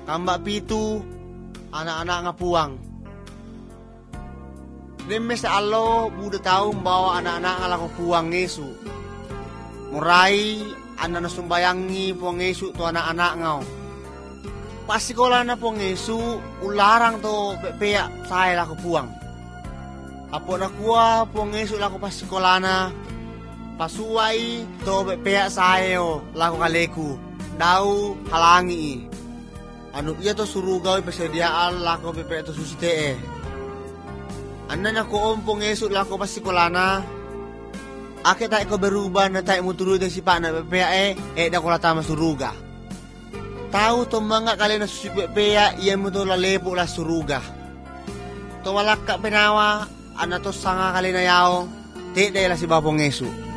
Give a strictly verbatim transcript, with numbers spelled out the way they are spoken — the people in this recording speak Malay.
Kambak pitu, anak-anak nga puang. Nemes alo, buda tahu membawa anak-anak nga lako puang Yesu. Murai, anak na sumbayangi puang Yesu to anak-anak ngau. Pasikola na puang Yesu, ularang to pepeak saya lako puang. Apo na kuah puang Yesu lako pasikola na, pasuai to pepeak saya lako kaleku. Dau halangi. Anu iya to surugau persediaan lako pepeak to susite. Anan ako ompong Yesu lako pasikolana. Ake tak ko berubah na tak muturu de sipa na pepeak eh eh da ko latama suruga. Tahu to mga kali na susi pepeak iya mo to lalepo la suruga. To walak ka penawa ana to sanga kali na yao te de la si Bapong Yesu.